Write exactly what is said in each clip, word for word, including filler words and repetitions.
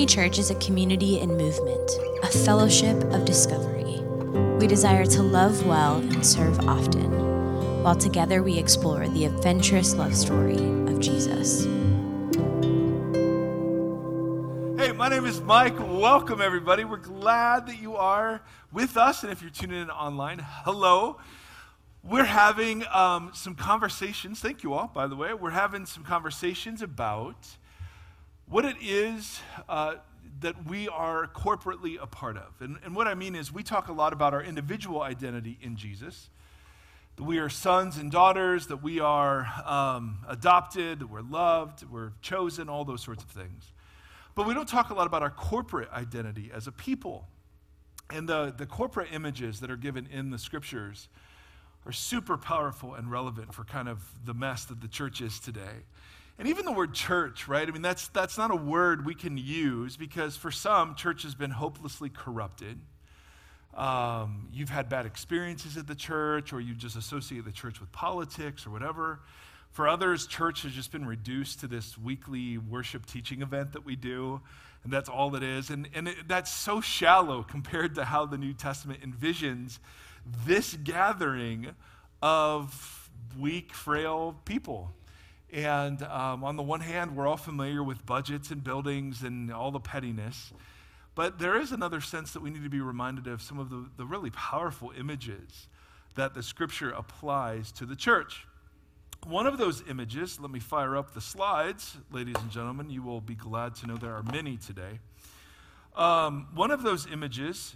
Church is a community in movement, a fellowship of discovery. We desire to love well and serve often, while together we explore the adventurous love story of Jesus. Hey, my name is Mike. Welcome, everybody. We're glad that you are with us, and if you're tuning in online, hello. We're having um, some conversations. Thank you all, by the way. We're having some conversations about what it is uh, that we are corporately a part of. And, and what I mean is we talk a lot about our individual identity in Jesus, that we are sons and daughters, that we are um, adopted, that we're loved, that we're chosen, all those sorts of things. But we don't talk a lot about our corporate identity as a people. And the, the corporate images that are given in the scriptures are super powerful and relevant for kind of the mess that the church is today. And even the word church, right? I mean, that's that's not a word we can use because for some, church has been hopelessly corrupted. Um, you've had bad experiences at the church, or you just associate the church with politics or whatever. For others, church has just been reduced to this weekly worship teaching event that we do, and that's all it is. And, and it, that's so shallow compared to how the New Testament envisions this gathering of weak, frail people. And um, on the one hand, we're all familiar with budgets and buildings and all the pettiness. But there is another sense that we need to be reminded of some of the, the really powerful images that the scripture applies to the church. One of those images, let me fire up the slides, ladies and gentlemen. You will be glad to know there are many today. Um, one of those images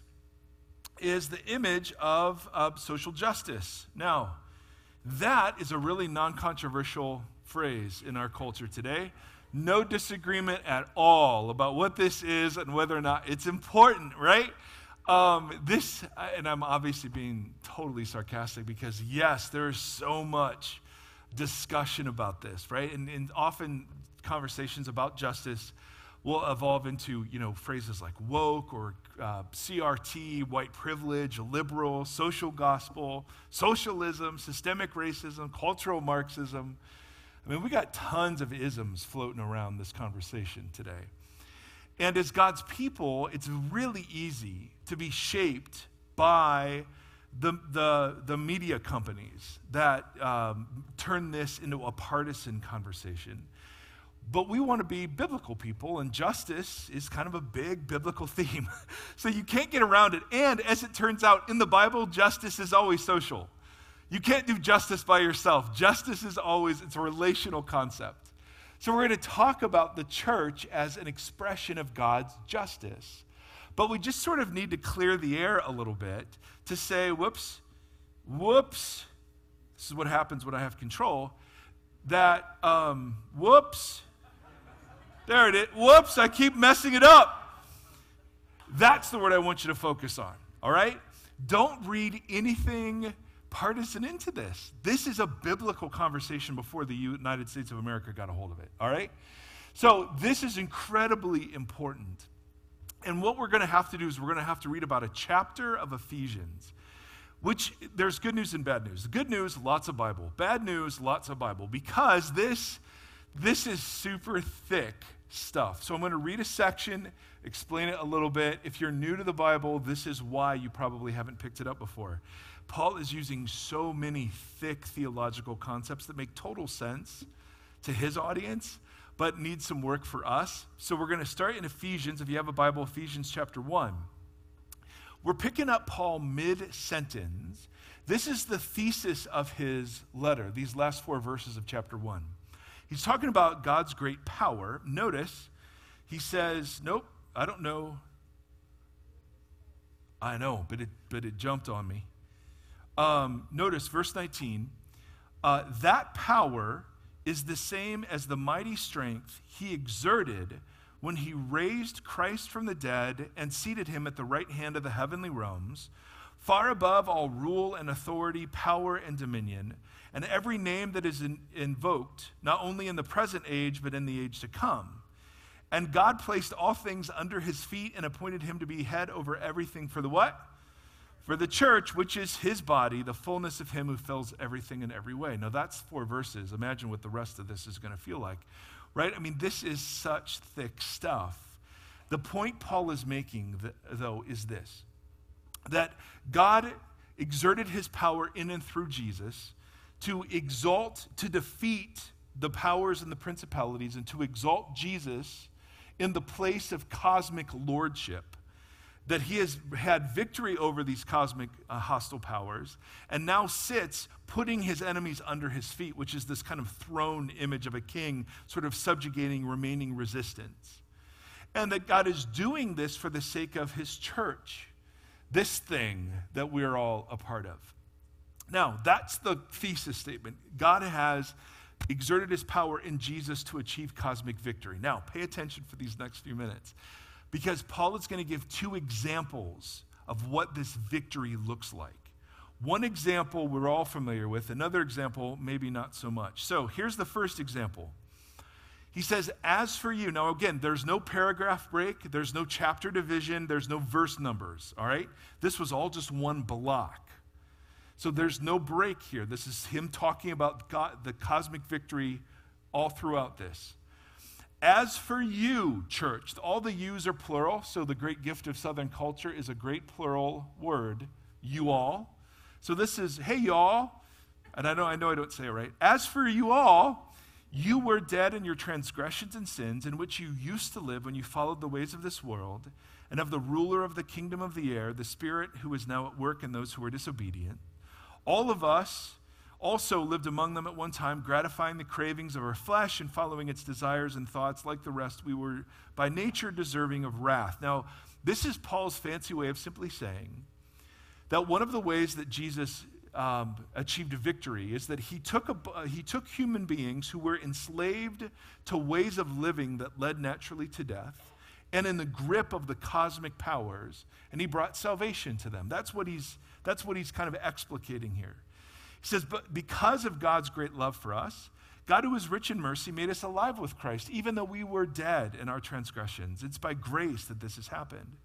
is the image of uh, social justice. Now, that is a really non-controversial phrase in our culture today. No disagreement at all about what this is and whether or not it's important, right? Um, this, and I'm obviously being totally sarcastic because yes, there's so much discussion about this, right? And, and often conversations about justice will evolve into, you know, phrases like woke or uh, C R T, white privilege, liberal, social gospel, socialism, systemic racism, cultural Marxism. I mean, we got tons of isms floating around this conversation today. And as God's people, it's really easy to be shaped by the, the, the media companies that um, turn this into a partisan conversation. But we want to be biblical people, and justice is kind of a big biblical theme. So you can't get around it. And as it turns out, in the Bible, justice is always social. You can't do justice by yourself. Justice is always, it's a relational concept. So we're going to talk about the church as an expression of God's justice. But we just sort of need to clear the air a little bit to say, whoops, whoops, this is what happens when I have control, that, um, whoops, there it is, whoops, I keep messing it up. That's the word I want you to focus on, all right? Don't read anything partisan into this. This is a biblical conversation before the United States of America got a hold of it, all right? So this is incredibly important. And what we're going to have to do is we're going to have to read about a chapter of Ephesians, which there's good news and bad news. The good news, lots of Bible. Bad news, lots of Bible, because this, this is super thick stuff. So I'm going to read a section, explain it a little bit. If you're new to the Bible, this is why you probably haven't picked it up before. Paul is using so many thick theological concepts that make total sense to his audience, but need some work for us. So we're going to start in Ephesians. If you have a Bible, Ephesians chapter one. We're picking up Paul mid-sentence. This is the thesis of his letter, these last four verses of chapter one. He's talking about God's great power. Notice, he says, nope, I don't know. I know, but it, but it jumped on me. Um, notice verse nineteen, uh, that power is the same as the mighty strength he exerted when he raised Christ from the dead and seated him at the right hand of the heavenly realms, far above all rule and authority, power and dominion, and every name that is in, invoked, not only in the present age, but in the age to come. And God placed all things under his feet and appointed him to be head over everything for the what? For the church, which is his body, the fullness of him who fills everything in every way. Now that's four verses. Imagine what the rest of this is going to feel like, right? I mean, this is such thick stuff The point Paul is making, though, is this, that God exerted his power in and through Jesus to exalt, to defeat the powers and the principalities, and to exalt Jesus in the place of cosmic lordship, that he has had victory over these cosmic uh, hostile powers, and now sits putting his enemies under his feet, which is this kind of throne image of a king sort of subjugating remaining resistance. And that God is doing this for the sake of his church, this thing that we're all a part of. Now, that's the thesis statement. God has exerted his power in Jesus to achieve cosmic victory. Now, pay attention for these next few minutes, because Paul is going to give two examples of what this victory looks like. One example we're all familiar with, another example maybe not so much. So here's the first example. He says, as for you, now again, there's no paragraph break, there's no chapter division, there's no verse numbers, all right? This was all just one block. So there's no break here. This is him talking about God, the cosmic victory all throughout this. As for you, church, all the yous are plural, so the great gift of Southern culture is a great plural word, you all. So this is, hey, y'all, and I know I know I don't say it right. As for you all, you were dead in your transgressions and sins, in which you used to live when you followed the ways of this world, and of the ruler of the kingdom of the air, the spirit who is now at work in those who are disobedient. All of us also lived among them at one time, gratifying the cravings of our flesh and following its desires and thoughts. Like the rest, we were by nature deserving of wrath. Now, this is Paul's fancy way of simply saying that one of the ways that Jesus Um, achieved a victory is that he took a, uh, he took human beings who were enslaved to ways of living that led naturally to death, and in the grip of the cosmic powers, and he brought salvation to them. That's what he's that's what he's kind of explicating here. He says, but because of God's great love for us, God, who is rich in mercy, made us alive with Christ, even though we were dead in our transgressions. It's by grace that this has happened.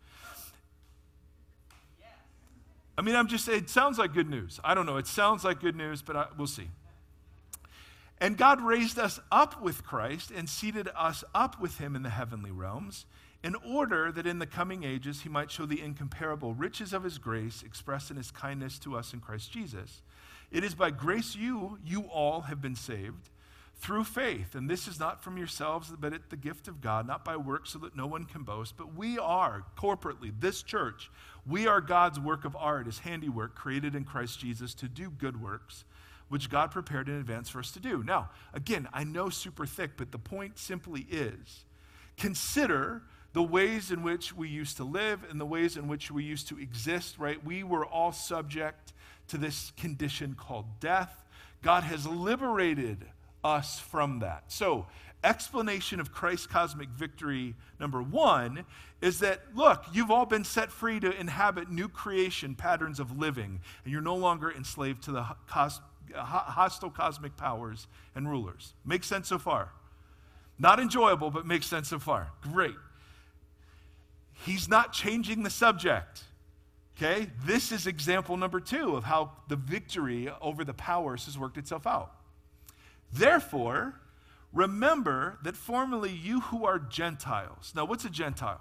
I mean, I'm just saying, it sounds like good news. I don't know, it sounds like good news, but I, we'll see. And God raised us up with Christ and seated us up with him in the heavenly realms, in order that in the coming ages he might show the incomparable riches of his grace expressed in his kindness to us in Christ Jesus. It is by grace you, you all have been saved through faith. And this is not from yourselves, but it's the gift of God, not by works, so that no one can boast. But we are, corporately, this church, we are God's work of art, his handiwork, created in Christ Jesus to do good works, which God prepared in advance for us to do. Now, again, I know super thick, but the point simply is, consider the ways in which we used to live and the ways in which we used to exist, right? We were all subject to this condition called death. God has liberated us from that. So, explanation of Christ's cosmic victory number one is that, look, you've all been set free to inhabit new creation patterns of living, and you're no longer enslaved to the cos- hostile cosmic powers and rulers. Makes sense so far? Not enjoyable, but makes sense so far. Great. He's not changing the subject. Okay? This is example number two of how the victory over the powers has worked itself out. Therefore, remember that formerly you who are Gentiles. Now, what's a Gentile?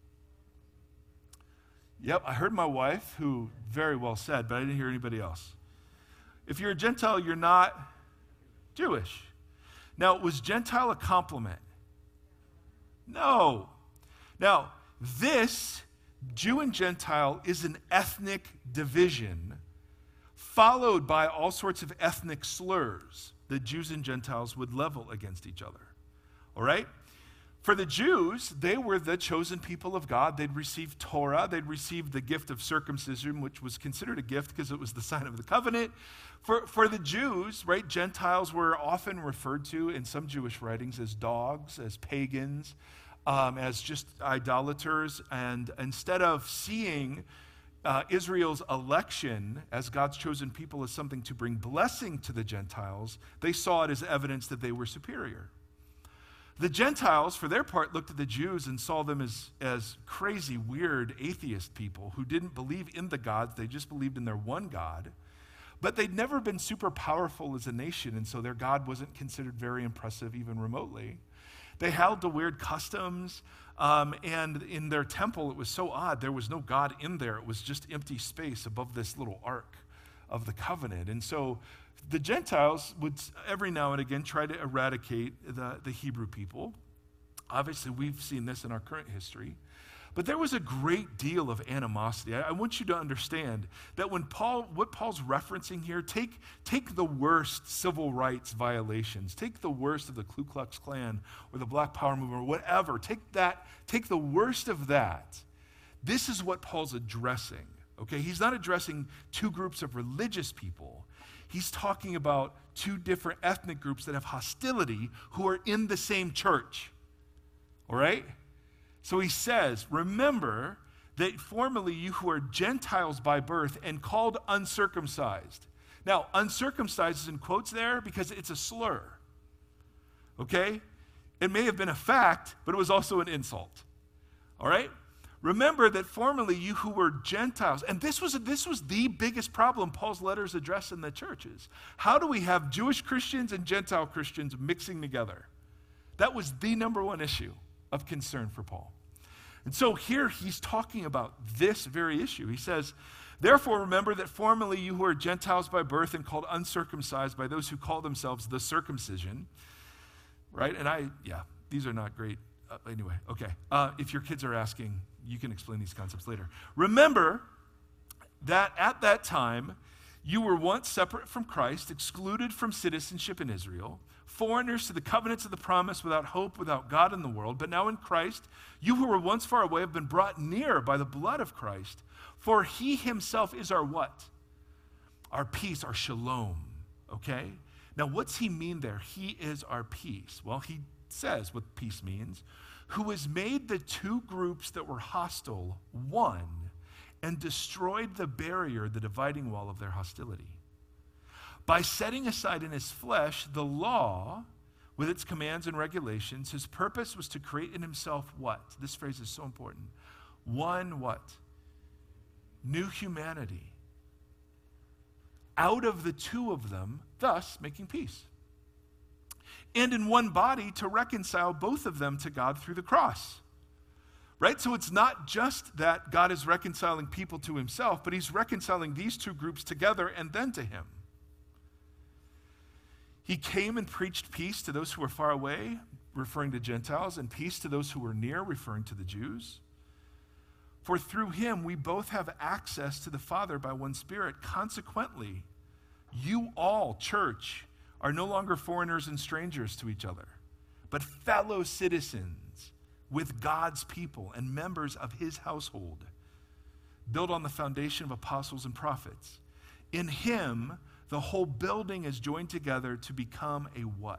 Yep, I heard my wife, who very well said, but I didn't hear anybody else. If you're a Gentile, you're not Jewish. Now, was Gentile a compliment? No. Now, this Jew and Gentile is an ethnic division followed by all sorts of ethnic slurs that Jews and Gentiles would level against each other. All right? For the Jews, they were the chosen people of God. They'd received Torah. They'd received the gift of circumcision, which was considered a gift because it was the sign of the covenant. For, for the Jews, right, Gentiles were often referred to in some Jewish writings as dogs, as pagans, um, as just idolaters. And instead of seeing Uh, Israel's election as God's chosen people as something to bring blessing to the Gentiles, they saw it as evidence that they were superior. The Gentiles, for their part, looked at the Jews and saw them as, as crazy, weird, atheist people who didn't believe in the gods. They just believed in their one God. But they'd never been super powerful as a nation, and so their God wasn't considered very impressive even remotely. They held to weird customs. Um, and in their temple, it was so odd. There was no God in there. It was just empty space above this little ark of the covenant. And so the Gentiles would every now and again try to eradicate the, the Hebrew people. Obviously, we've seen this in our current history. But there was a great deal of animosity. I, I want you to understand that when Paul, what Paul's referencing here, take, take the worst civil rights violations, take the worst of the Ku Klux Klan or the Black Power movement or whatever, take that, take the worst of that. This is what Paul's addressing, okay? He's not addressing two groups of religious people. He's talking about two different ethnic groups that have hostility who are in the same church, all right? So he says, remember that formerly you who are Gentiles by birth and called uncircumcised. Now, uncircumcised is in quotes there because it's a slur, okay? It may have been a fact, but it was also an insult, all right? Remember that formerly you who were Gentiles, and this was, this was the biggest problem Paul's letters address in the churches. How do we have Jewish Christians and Gentile Christians mixing together? That was the number one issue of concern for Paul. And so here he's talking about this very issue. He says, therefore remember that formerly you who are Gentiles by birth and called uncircumcised by those who call themselves the circumcision, right? And I, yeah, these are not great. Uh, anyway, okay. Uh, if your kids are asking, you can explain these concepts later. Remember that at that time you were once separate from Christ, excluded from citizenship in Israel, foreigners to the covenants of the promise, without hope, without God in the world. But now in Christ, you who were once far away have been brought near by the blood of Christ. For he himself is our what? Our peace, our shalom, okay? Now what's he mean there? He is our peace. Well, he says what peace means. Who has made the two groups that were hostile one and destroyed the barrier, the dividing wall of their hostility. By setting aside in his flesh the law with its commands and regulations, his purpose was to create in himself what? This phrase is so important. One what? New humanity. Out of the two of them, thus making peace. And in one body to reconcile both of them to God through the cross. Right? So it's not just that God is reconciling people to himself, but he's reconciling these two groups together and then to him. He came and preached peace to those who were far away, referring to Gentiles, and peace to those who were near, referring to the Jews. For through him we both have access to the Father by one Spirit. Consequently, you all, church, are no longer foreigners and strangers to each other, but fellow citizens with God's people and members of his household, built on the foundation of apostles and prophets. In him, the whole building is joined together to become a what?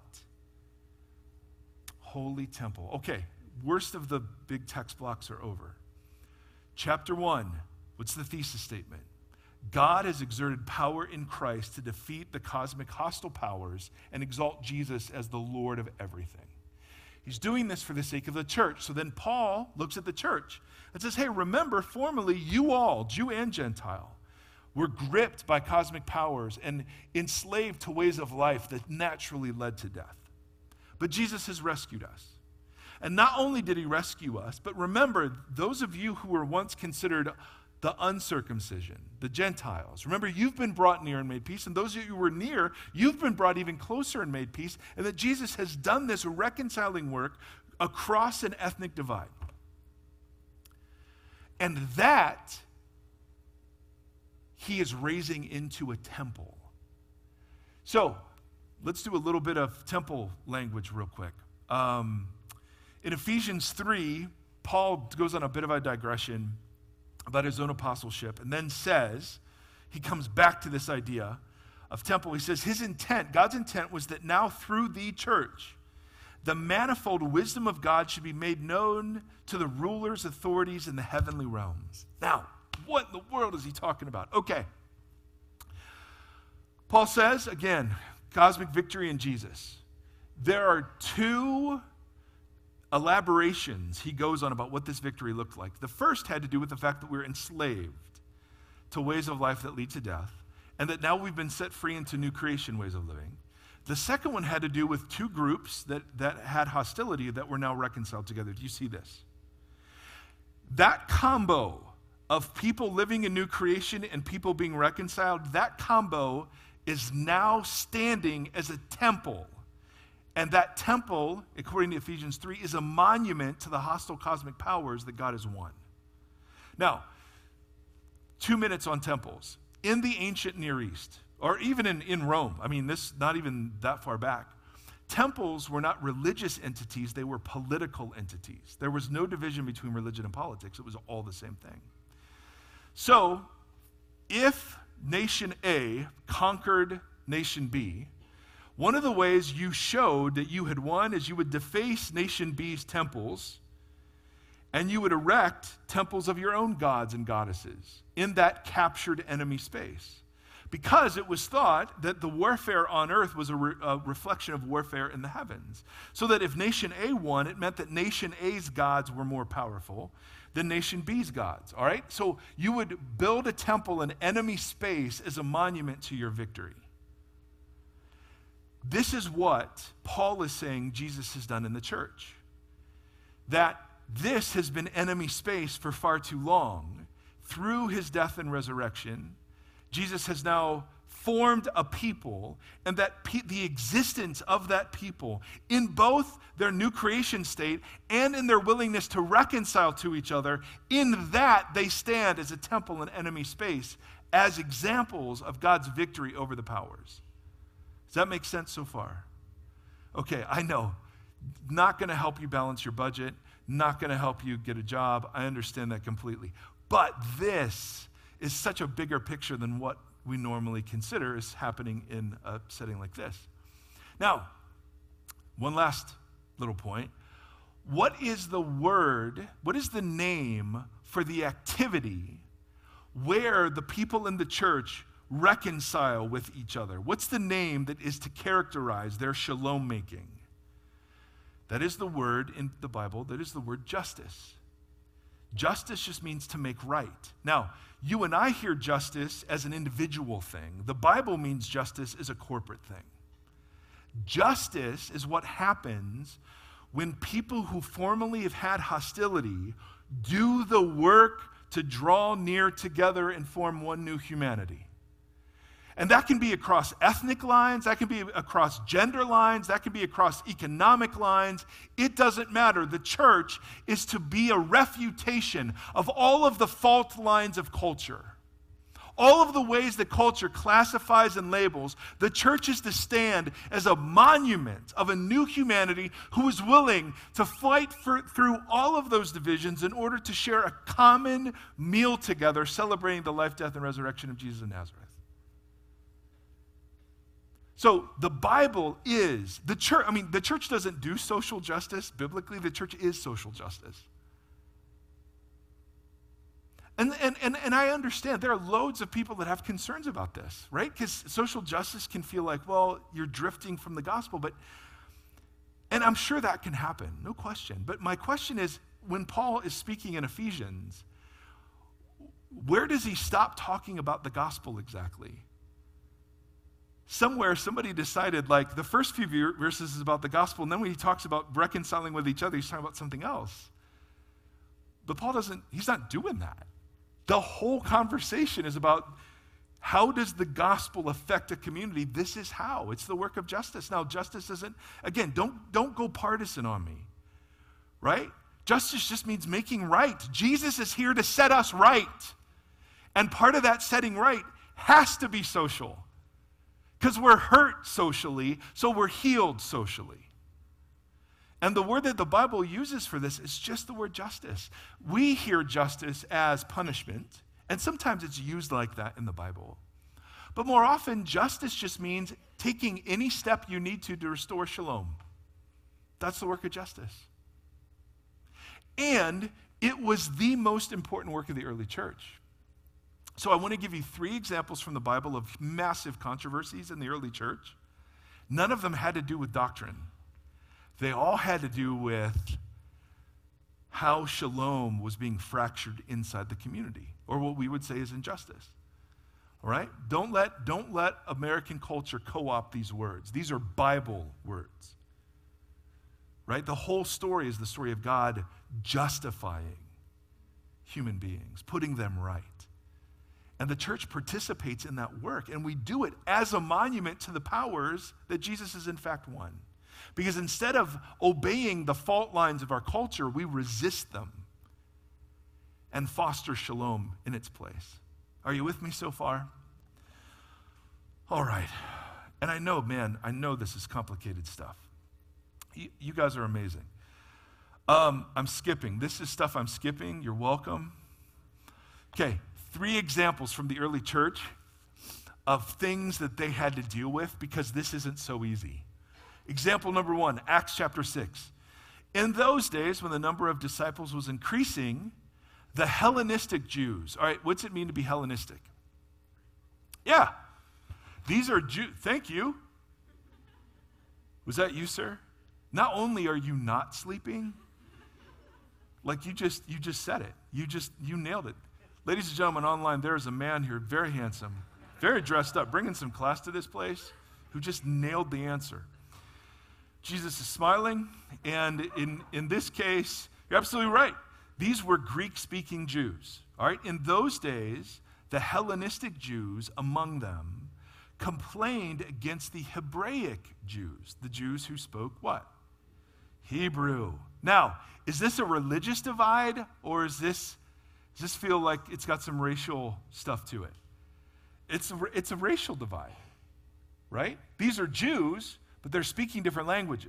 Holy temple. Okay, worst of the big text blocks are over. Chapter one, what's the thesis statement? God has exerted power in Christ to defeat the cosmic hostile powers and exalt Jesus as the Lord of everything. He's doing this for the sake of the church. So then Paul looks at the church and says, hey, remember, formerly you all, Jew and Gentile, were gripped by cosmic powers and enslaved to ways of life that naturally led to death. But Jesus has rescued us. And not only did he rescue us, but remember, those of you who were once considered the uncircumcision, the Gentiles. Remember, you've been brought near and made peace, and those of you who were near, you've been brought even closer and made peace, and that Jesus has done this reconciling work across an ethnic divide. And that he is raising into a temple. So, let's do a little bit of temple language real quick. Um, in Ephesians three, Paul goes on a bit of a digression about his own apostleship, and then says, he comes back to this idea of temple. He says his intent, God's intent was that now through the church, the manifold wisdom of God should be made known to the rulers, authorities in the heavenly realms. Now, what in the world is he talking about? Okay. Paul says, again, cosmic victory in Jesus. There are two elaborations he goes on about what this victory looked like. The first had to do with the fact that we're enslaved to ways of life that lead to death, and that now we've been set free into new creation ways of living. The second one had to do with two groups that, that had hostility that were now reconciled together. Do you see this? That combo of people living in new creation and people being reconciled, that combo is now standing as a temple. And that temple, according to Ephesians three, is a monument to the hostile cosmic powers that God has won. Now, two minutes on temples. In the ancient Near East, or even in, in Rome, I mean, this not even that far back, temples were not religious entities, they were political entities. There was no division between religion and politics. It was all the same thing. So, if nation A conquered nation B, one of the ways you showed that you had won is you would deface nation B's temples, and you would erect temples of your own gods and goddesses in that captured enemy space. Because it was thought that the warfare on earth was a, re- a reflection of warfare in the heavens. So that if nation A won, it meant that nation A's gods were more powerful than nation B's gods, all right? So you would build a temple in enemy space as a monument to your victory. This is what Paul is saying Jesus has done in the church. That this has been enemy space for far too long. Through his death and resurrection, Jesus has now formed a people, and that pe- the existence of that people in both their new creation state and in their willingness to reconcile to each other, in that they stand as a temple in enemy space as examples of God's victory over the powers. Does that make sense so far? Okay, I know. Not going to help you balance your budget, not going to help you get a job. I understand that completely. But this is such a bigger picture than what we normally consider is happening in a setting like this. Now, one last little point. What is the word, what is the name for the activity where the people in the church reconcile with each other? What's the name that is to characterize their shalom making? That is the word in the Bible, that is the word justice. Justice just means to make right. Now, you and I hear justice as an individual thing. The Bible means justice is a corporate thing. Justice is what happens when people who formerly have had hostility do the work to draw near together and form one new humanity. And that can be across ethnic lines, that can be across gender lines, that can be across economic lines. It doesn't matter. The church is to be a refutation of all of the fault lines of culture. All of the ways that culture classifies and labels, the church is to stand as a monument of a new humanity who is willing to fight for, through all of those divisions in order to share a common meal together, celebrating the life, death, and resurrection of Jesus of Nazareth. So the Bible is, the church, I mean, the church doesn't do social justice biblically. The church is social justice. And, and, and, and I understand there are loads of people that have concerns about this, right? Because social justice can feel like, well, you're drifting from the gospel. But, and I'm sure that can happen, no question. But my question is, when Paul is speaking in Ephesians, where does he stop talking about the gospel exactly? Somewhere somebody decided, like, the first few verses is about the gospel, and then when he talks about reconciling with each other, he's talking about something else. But Paul doesn't, he's not doing that. The whole conversation is about how does the gospel affect a community? This is how. It's the work of justice. Now, justice isn't, again, don't, don't go partisan on me, right? Justice just means making right. Jesus is here to set us right. And part of that setting right has to be social. Because we're hurt socially, so we're healed socially. And the word that the Bible uses for this is just the word justice. We hear justice as punishment, and sometimes it's used like that in the Bible. But more often, justice just means taking any step you need to to restore shalom. That's the work of justice. And it was the most important work of the early church. So I want to give you three examples from the Bible of massive controversies in the early church. None of them had to do with doctrine. They all had to do with how shalom was being fractured inside the community, or what we would say is injustice. All right? Don't let, don't let American culture co-opt these words. These are Bible words. Right? The whole story is the story of God justifying human beings, putting them right. And the church participates in that work, and we do it as a monument to the powers that Jesus is in fact won. Because instead of obeying the fault lines of our culture, we resist them and foster shalom in its place. Are you with me so far? All right. And I know, man, I know this is complicated stuff. You, you guys are amazing. Um, I'm skipping. This is stuff I'm skipping. You're welcome. Okay, three examples from the early church of things that they had to deal with because this isn't so easy. Example number one, Acts chapter six. In those days, when the number of disciples was increasing, the Hellenistic Jews, all right, what's it mean to be Hellenistic? Yeah, these are Jews. Thank you. Was that you, sir? Not only are you not sleeping, like you just you just said it. You just you nailed it. Ladies and gentlemen, online there is a man here, very handsome, very dressed up, bringing some class to this place, who just nailed the answer. Jesus is smiling, and in, in this case, you're absolutely right. These were Greek-speaking Jews. All right, in those days, the Hellenistic Jews among them complained against the Hebraic Jews, the Jews who spoke what? Hebrew. Now, is this a religious divide, or is this does this feel like it's got some racial stuff to it? It's a, it's a racial divide, right? These are Jews, but they're speaking different languages.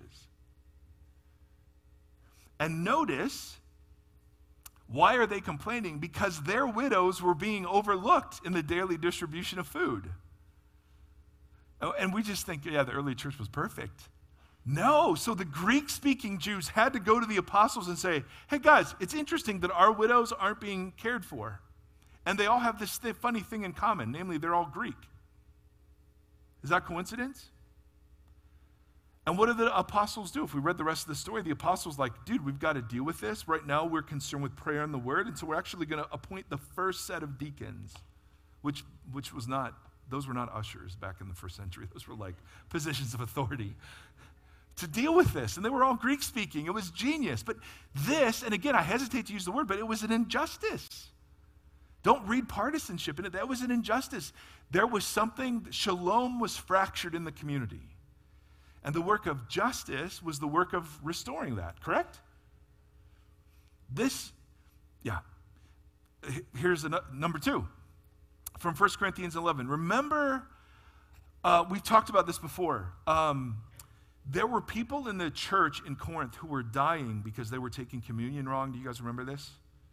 And notice, why are they complaining? Because their widows were being overlooked in the daily distribution of food. Oh, and we just think, yeah, the early church was perfect. No, so the Greek-speaking Jews had to go to the apostles and say, hey guys, it's interesting that our widows aren't being cared for. And they all have this th- funny thing in common, namely they're all Greek. Is that coincidence? And what do the apostles do? If we read the rest of the story, the apostles like, dude, we've got to deal with this. Right now we're concerned with prayer and the word, and so we're actually going to appoint the first set of deacons, which which was not, those were not ushers back in the first century. Those were like positions of authority to deal with this. And they were all Greek speaking. It was genius. But this, and again, I hesitate to use the word, but it was an injustice. Don't read partisanship in it. That was an injustice. There was something, shalom was fractured in the community. And the work of justice was the work of restoring that, correct? This, yeah. Here's a, number two from First Corinthians eleven. Remember, uh, we've talked about this before. Um, There were people in the church in Corinth who were dying because they were taking communion wrong. Do you guys remember this?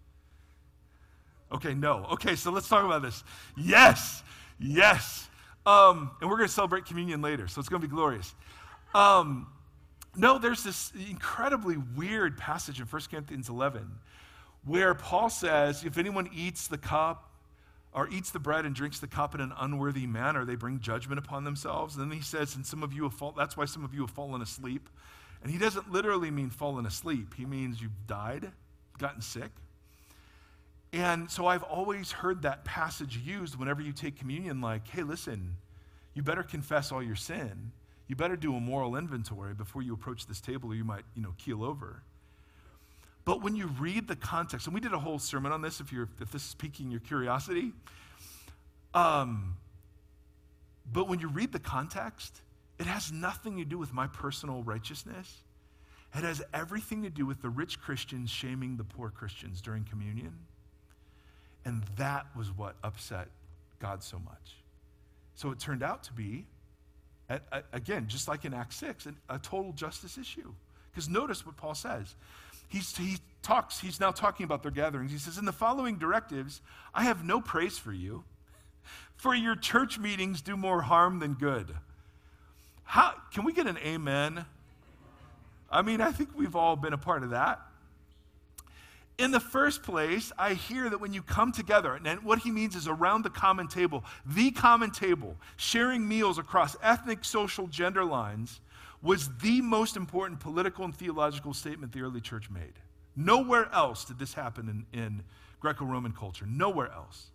Okay, no. Okay, so let's talk about this. Yes, yes. Um, and we're going to celebrate communion later, so it's going to be glorious. Um, no, there's this incredibly weird passage in First Corinthians eleven where Paul says, if anyone eats the cup or eats the bread and drinks the cup in an unworthy manner, they bring judgment upon themselves. And then he says, and some of you have fallen, that's why some of you have fallen asleep. And he doesn't literally mean fallen asleep. He means you've died, gotten sick. And so I've always heard that passage used whenever you take communion like, hey, listen, you better confess all your sin. You better do a moral inventory before you approach this table or you might, you know, keel over. But when you read the context, and we did a whole sermon on this if you're if this is piquing your curiosity, um, but when you read the context, it has nothing to do with my personal righteousness. It has everything to do with the rich Christians shaming the poor Christians during communion. And that was what upset God so much. So it turned out to be, a, a, again, just like in Acts six, a, a total justice issue. Because notice what Paul says. He's, he talks, he's now talking about their gatherings. He says, in the following directives, I have no praise for you, for your church meetings do more harm than good. How, can we get an amen? I mean, I think we've all been a part of that. In the first place, I hear that when you come together, and what he means is around the common table, the common table, sharing meals across ethnic, social, gender lines, was the most important political and theological statement the early church made. Nowhere else did this happen in, in Greco-Roman culture. Nowhere else.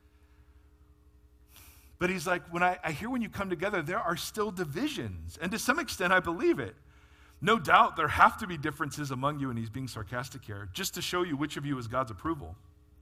But he's like, when I, I hear when you come together, there are still divisions. And to some extent, I believe it. No doubt there have to be differences among you, and he's being sarcastic here, just to show you which of you is God's approval.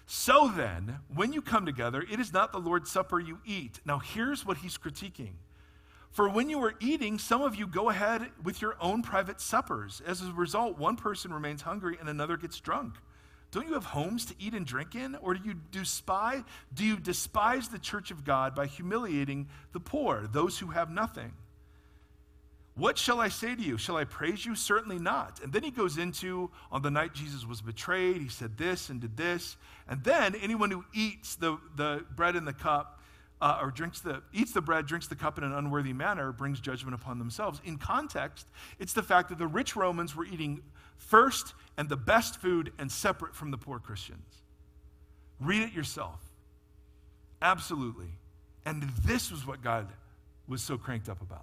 So then, when you come together, it is not the Lord's Supper you eat. Now here's what he's critiquing. For when you are eating, some of you go ahead with your own private suppers. As a result, one person remains hungry and another gets drunk. Don't you have homes to eat and drink in? Or do you despise, do you despise the church of God by humiliating the poor, those who have nothing? What shall I say to you? Shall I praise you? Certainly not. And then he goes into, on the night Jesus was betrayed, he said this and did this. And then anyone who eats the, the bread and the cup, uh, or drinks the, eats the bread, drinks the cup in an unworthy manner, brings judgment upon themselves. In context, it's the fact that the rich Romans were eating first and the best food and separate from the poor Christians. Read it yourself. Absolutely. And this was what God was so cranked up about.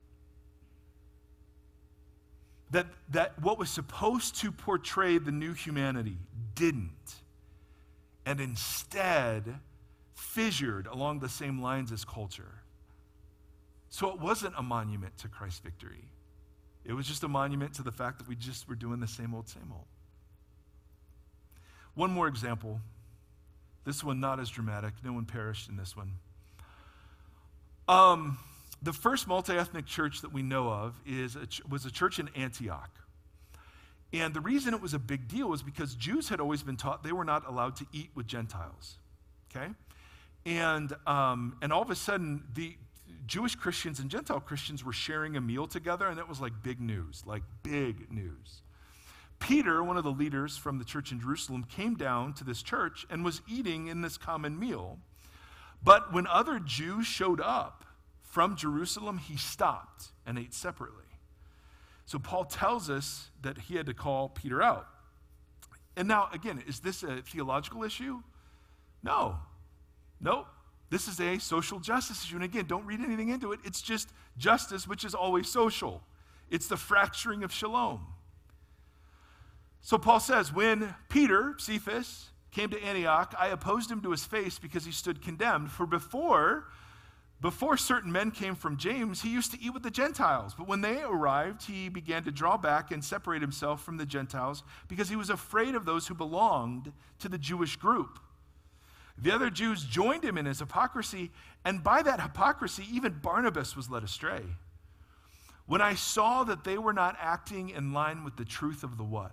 That, that what was supposed to portray the new humanity didn't, and instead fissured along the same lines as culture. So it wasn't a monument to Christ's victory. It was just a monument to the fact that we just were doing the same old, same old. One more example. This one not as dramatic. No one perished in this one. Um... The first multi-ethnic church that we know of is a ch- was a church in Antioch. And the reason it was a big deal was because Jews had always been taught they were not allowed to eat with Gentiles, okay? And, um, and all of a sudden, the Jewish Christians and Gentile Christians were sharing a meal together, and that was like big news, like big news. Peter, one of the leaders from the church in Jerusalem, came down to this church and was eating in this common meal. But when other Jews showed up from Jerusalem, he stopped and ate separately. So Paul tells us that he had to call Peter out. And now, again, is this a theological issue? No. Nope. This is a social justice issue. And again, don't read anything into it. It's just justice, which is always social. It's the fracturing of shalom. So Paul says, when Peter, Cephas, came to Antioch, I opposed him to his face because he stood condemned. For before... Before certain men came from James, he used to eat with the Gentiles. But when they arrived, he began to draw back and separate himself from the Gentiles because he was afraid of those who belonged to the Jewish group. The other Jews joined him in his hypocrisy, and by that hypocrisy, even Barnabas was led astray. When I saw that they were not acting in line with the truth of the what?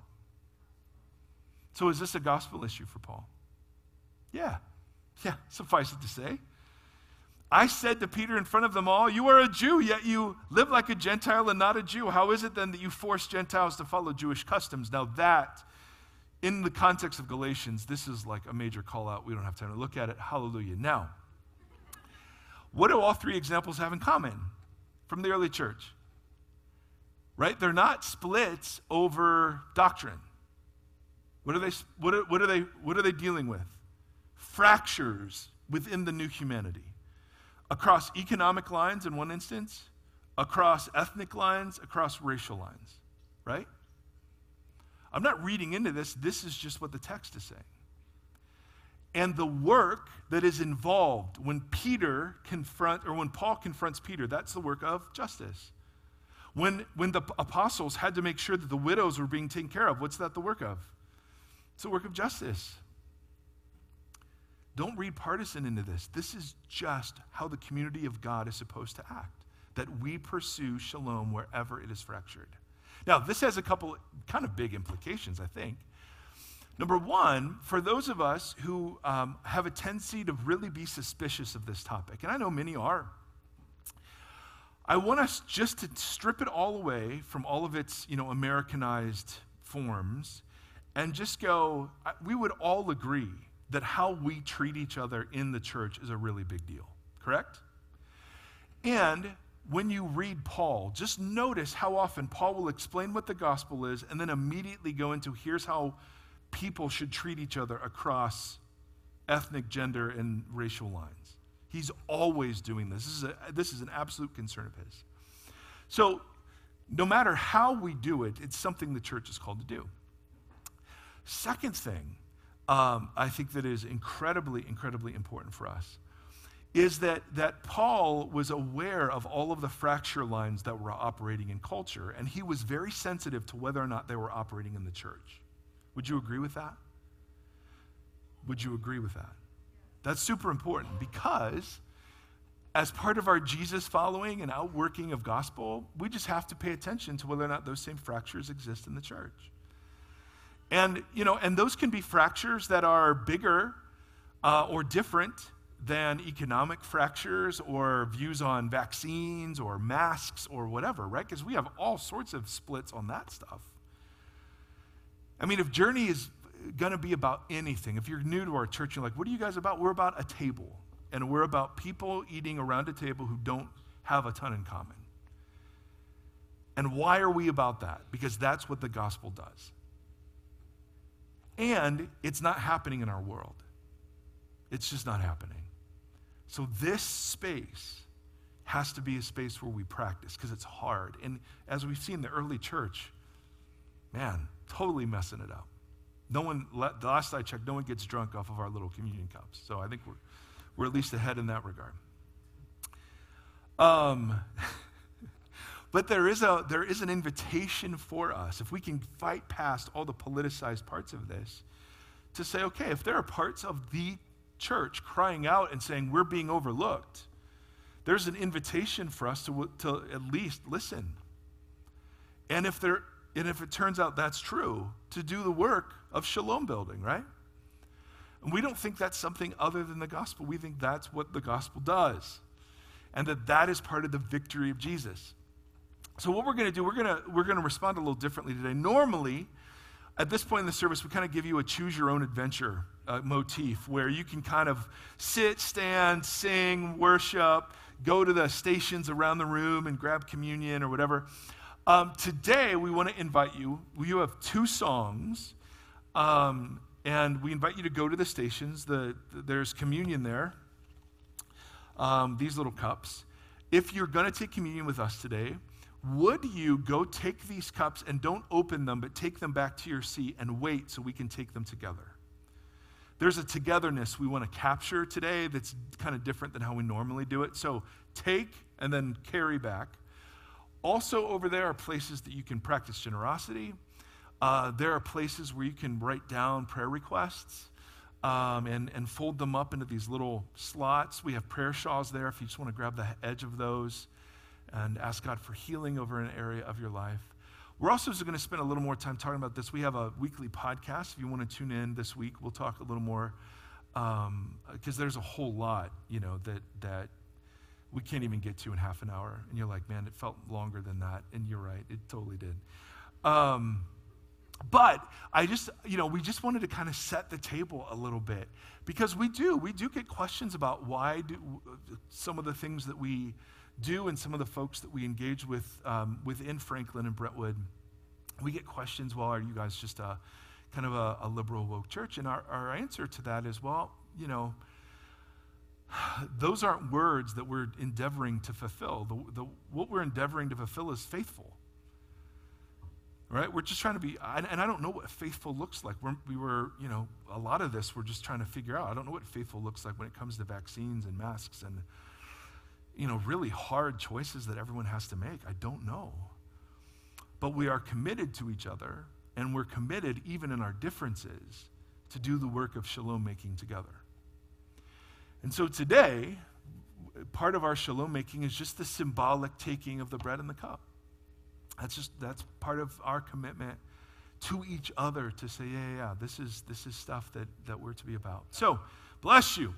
So is this a gospel issue for Paul? Yeah. Yeah, suffice it to say. I said to Peter in front of them all, you are a Jew, yet you live like a Gentile and not a Jew. How is it then that you force Gentiles to follow Jewish customs? Now that, in the context of Galatians, this is like a major call out. We don't have time to look at it. Hallelujah. Now, what do all three examples have in common from the early church? Right? They're not splits over doctrine. What are they, what are, what are they, what are they dealing with? Fractures within the new humanity. Across economic lines in one instance, across ethnic lines, across racial lines, right? I'm not reading into this. This is just what the text is saying. And the work that is involved when Peter confront, or when Paul confronts Peter, that's the work of justice. When, when the apostles had to make sure that the widows were being taken care of, what's that the work of? It's the work of justice. Don't read partisan into this. This is just how the community of God is supposed to act, that we pursue shalom wherever it is fractured. Now, this has a couple kind of big implications, I think. Number one, for those of us who um, have a tendency to really be suspicious of this topic, and I know many are, I want us just to strip it all away from all of its, you know, Americanized forms and just go, we would all agree that how we treat each other in the church is a really big deal, correct? And when you read Paul, just notice how often Paul will explain what the gospel is and then immediately go into here's how people should treat each other across ethnic, gender, and racial lines. He's always doing this. This is, a, this is an absolute concern of his. So no matter how we do it, it's something the church is called to do. Second thing, Um, I think that is incredibly, incredibly important for us, is that, that Paul was aware of all of the fracture lines that were operating in culture, and he was very sensitive to whether or not they were operating in the church. Would you agree with that? Would you agree with that? That's super important because as part of our Jesus following and outworking of gospel, we just have to pay attention to whether or not those same fractures exist in the church. And, you know, and those can be fractures that are bigger uh, or different than economic fractures or views on vaccines or masks or whatever, right? Because we have all sorts of splits on that stuff. I mean, if Journey is going to be about anything, if you're new to our church, you're like, what are you guys about? We're about a table. And we're about people eating around a table who don't have a ton in common. And why are we about that? Because that's what the gospel does. And it's not happening in our world. It's just not happening. So this space has to be a space where we practice because it's hard. And as we've seen the early church, man, totally messing it up. No one, the last I checked, no one gets drunk off of our little communion cups. So I think we're We're at least ahead in that regard. Um, but there is a there is an invitation for us, if we can fight past all the politicized parts of this, to say, okay, if there are parts of the church crying out and saying we're being overlooked, there's an invitation for us to, to at least listen. And if there and if it turns out that's true, to do the work of shalom building, right? And we don't think that's something other than the gospel. We think that's what the gospel does. And that that is part of the victory of Jesus. So what we're going to do, we're going to we're going to respond a little differently today. Normally, at this point in the service, we kind of give you a choose your own adventure uh, motif where you can kind of sit, stand, sing, worship, go to the stations around the room and grab communion or whatever. Um, today, we want to invite you. You have two songs. Um, And we invite you to go to the stations. The, the, there's communion there, um, these little cups. If you're going to take communion with us today, would you go take these cups and don't open them, but take them back to your seat and wait so we can take them together? There's a togetherness we want to capture today that's kind of different than how we normally do it. So take and then carry back. Also over there are places that you can practice generosity. Uh, there are places where you can write down prayer requests um, and, and fold them up into these little slots. We have prayer shawls there if you just want to grab the edge of those and ask God for healing over an area of your life. We're also going to spend a little more time talking about this. We have a weekly podcast. If you want to tune in this week, we'll talk a little more um, because there's a whole lot, you know, that that we can't even get to in half an hour. And you're like, man, it felt longer than that. And you're right, it totally did. Um, But I just, you know, we just wanted to kind of set the table a little bit because we do, we do get questions about why do some of the things that we do and some of the folks that we engage with um, within Franklin and Brentwood. We get questions, well, are you guys just a kind of a, a liberal woke church? And our, our answer to that is, well, you know, those aren't words that we're endeavoring to fulfill. The, the, what we're endeavoring to fulfill is faithful. Right? We're just trying to be, and I don't know what faithful looks like. We're, we were, you know, a lot of this we're just trying to figure out. I don't know what faithful looks like when it comes to vaccines and masks and, you know, really hard choices that everyone has to make. I don't know. But we are committed to each other, and we're committed, even in our differences, to do the work of shalom making together. And so today, part of our shalom making is just the symbolic taking of the bread and the cup. That's just, that's part of our commitment to each other to say, yeah, yeah, yeah, this is this is stuff that, that we're to be about. So, bless you.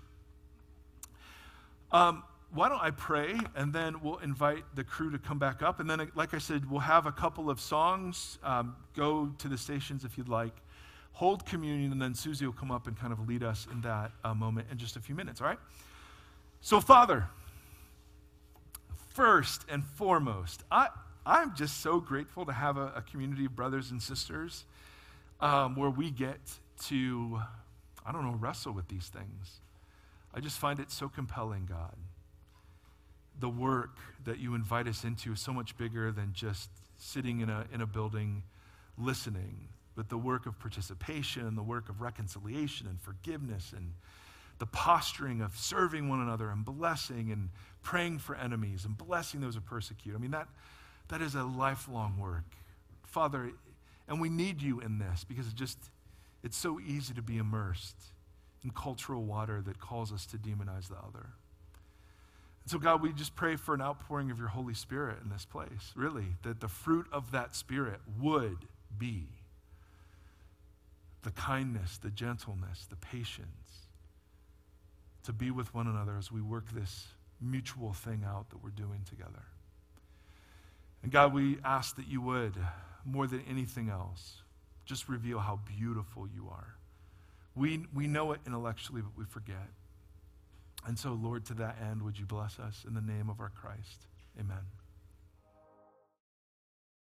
Um, why don't I pray, and then we'll invite the crew to come back up. And then, like I said, we'll have a couple of songs. Um, go to the stations if you'd like. Hold communion, and then Susie will come up and kind of lead us in that uh, moment in just a few minutes, all right? So, Father, first and foremost, I... I'm just so grateful to have a, a community of brothers and sisters um, where we get to, I don't know, wrestle with these things. I just find it so compelling, God. The work that you invite us into is so much bigger than just sitting in a in a building listening, but the work of participation, the work of reconciliation and forgiveness and the posturing of serving one another and blessing and praying for enemies and blessing those who persecute. I mean, that that is a lifelong work. Father, and we need you in this because it just, it's so easy to be immersed and cultural water that calls us to demonize the other. And so, God, we just pray for an outpouring of your Holy Spirit in this place, really, that the fruit of that Spirit would be the kindness, the gentleness, the patience, to be with one another as we work this mutual thing out that we're doing together. And God, we ask that you would, more than anything else, just reveal how beautiful you are. We, we know it intellectually, but we forget. And so, Lord, to that end, would you bless us in the name of our Christ? Amen.